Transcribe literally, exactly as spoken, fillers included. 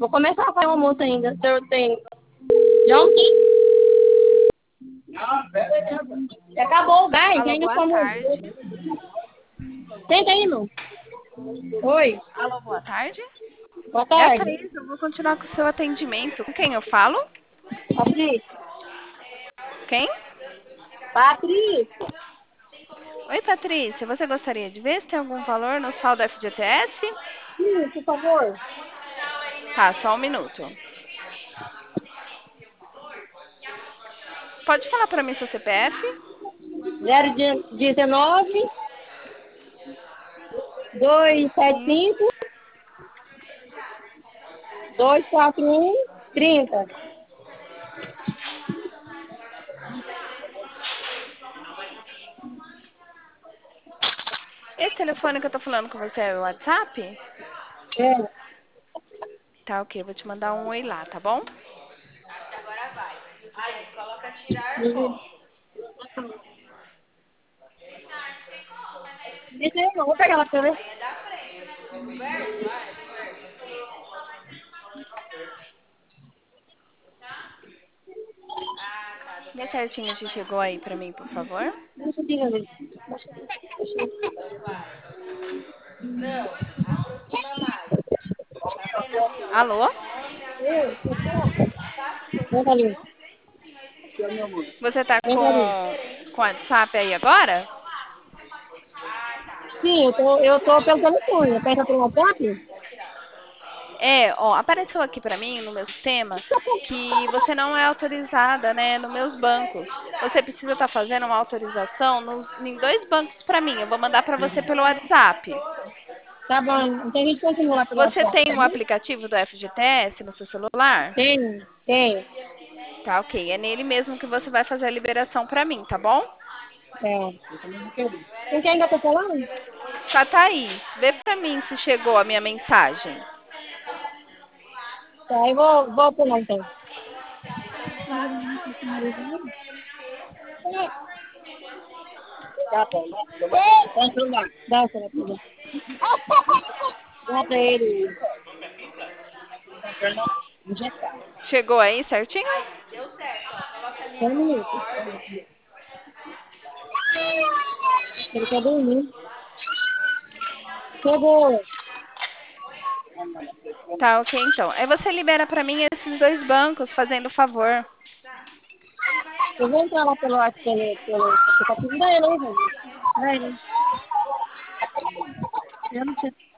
Vou começar a fazer um almoço ainda. Eu tenho. Jonathan? Acabou o gás, Alô, ainda boa como. tarde. Senta aí, meu. Oi. Alô, boa tarde. Boa É a tarde. Thaís, eu vou continuar com o seu atendimento. Com quem eu falo? Patrícia. Quem? Patrícia. Oi, Patrícia. Você gostaria de ver se tem algum valor no saldo F G T S? Sim, por favor. Tá, só um minuto. Pode falar para mim seu C P F? zero dezenove, dois sete Sim. cinco, dois quatro um, trinta. Esse telefone que eu tô falando com você é o WhatsApp? É. Tá, ok. Vou te mandar um oi lá, tá bom? Deixa aí, eu vou pegar ela pra você ver. Vê certinho se chegou aí pra mim, por favor. Deixa eu ver. Alô? Oi, pessoal. Vem, Carlinhos. Você tá Vem, Carlinhos. com com o WhatsApp aí agora? Sim, eu tô, eu tô pelo telefone. Aperta pelo WhatsApp? É, ó, apareceu aqui pra mim no meu sistema que você não é autorizada, né, nos meus bancos. Você precisa estar fazendo uma autorização nos, em dois bancos pra mim. Eu vou mandar pra você pelo WhatsApp. Tá bom, então a gente continua lá pelo Você WhatsApp, tem tá o bom? aplicativo do F G T S no seu celular? Tenho, tenho. Tá, ok. É nele mesmo que você vai fazer a liberação pra mim, tá bom? É. Com quem que eu tô falando? Tá, Thaís, vê pra mim se chegou a minha mensagem. Tá, eu vou, vou pular então. Tá bom, dá celular. Dá o celular pra ele. Dá pra ele. Injetar. Chegou aí certinho? Só um minuto. Ele quer dormir. Chegou. Tá, ok, então. Aí você libera pra mim esses dois bancos, fazendo favor. Eu vou entrar lá pelo, pelo, pelo aplicativo da ele, hein, velho? Da ele. Eu não sei.